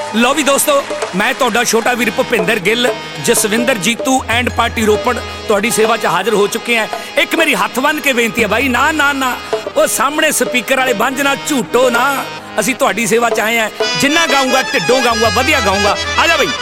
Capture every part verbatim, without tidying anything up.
लो भी दोस्तों, मैं तुहाडा छोटा वीर भुपिंदर गिल जसविंदर जीतू एंड पार्टी रोपड़ तुहाडी सेवा च हाजिर हो चुके हैं। एक मेरी हथ बन के बेनती है भाई, ना ना ना वो सामने स्पीकर वाले बंज ना झूठो ना, असी तुहाडी सेवा च आए हैं। जिन्ना गाऊंगा ढिड्डों गाऊंगा, वधिया गाऊंगा। आ जा भाई।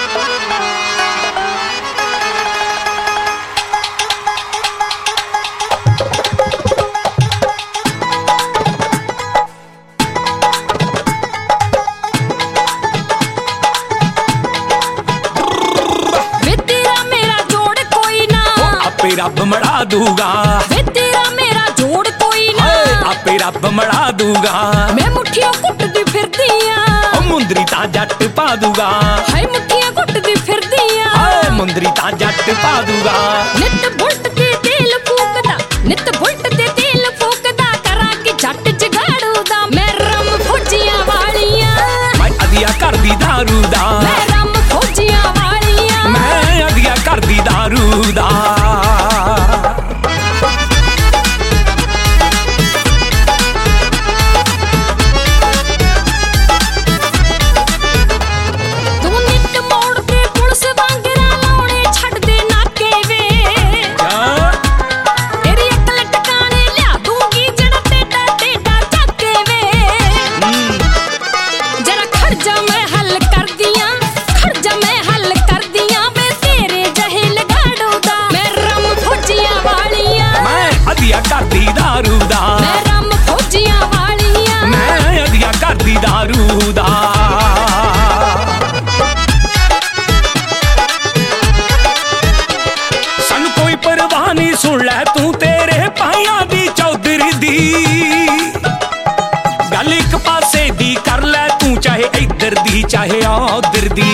रब मड़ा दूंगा वे तेरा मेरा जोड़ कोई ना, आपे रब मड़ा दूंगा। मैं मुठियां कुटदी फिरदियां, ओ मुंदरी ता जट पा दूंगा। हाय मुठियां कुटदी फिरदियां, हाय मुंदरी ता जट पा दूंगा। नित बुलट ते तेल फूकदा, नित बुलट ते तेल फूकदा, करा के जट जगाड़ू दा। मैं रम फौजियां वालियां, मैं अदिया कर दी दारू दा। मैं रम फौजियां वालियां, मैं अदिया कर दी दारू दा। करदी दारू दा, मैं रम फौजियां वालियां, मैं अदिया करदी दारू दा। सन कोई परवाह नहीं, सुन लै तू तेरे भाइयां दी चौधरी दी गल, एक पासे दी कर लै तू, चाहे इधर दी चाहे उधर दी।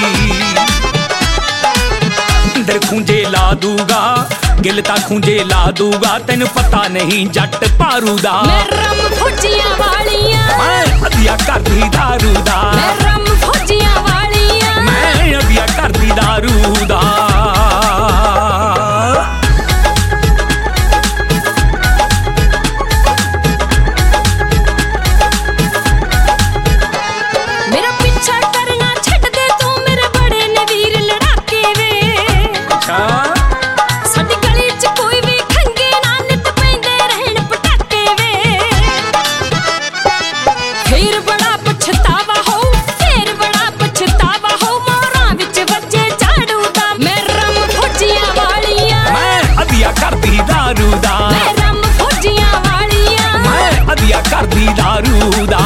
अंदर खूंजे ला दूंगा, गिल ता खूंजे ला दूंगा, तेन पता नहीं जट पारू दा। मैं रम फौजियां वालियां, मैं अदिया करदी दारू दा। मैं रम फौजियां वालियां, मैं अदिया करदी दारू दा। मेरा पीछा करना छड़ दे तू, मेरे बड़े ने वीर लड़ाके वे। अच्छा साडी गली च कोई भी खंगे ना, नित पैंदे रहन पटाके वे। फिर बड़ा पछतावा हो, फिर बड़ा पछतावा हो, मोरां विच वज्जे झाड़ू दा। मैं रम फौजियां वालियां, मैं अदिया करदी दारू दा। मैं रम फौजियां वालियां, मैं अदिया करदी दारू दा।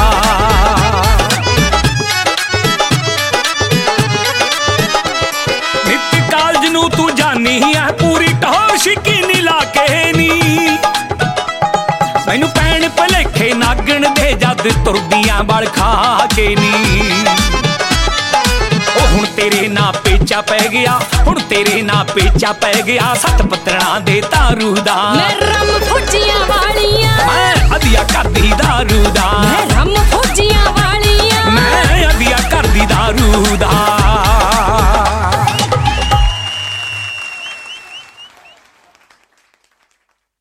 नित कालज नू तू जानी है पूरी टहोर शिकीनी ला के नी, मैनू पैण भलेखे नागण दे जद तुरदियां बल खा के नी। ओ हुण तेरे ना पेचा पै गया, हुण तेरे ना पेचा पै गया, सत पत्रणा दे तारू दा। मैं रम फौजियां वालियां, मैं अदिया करदी दारू दा। मैं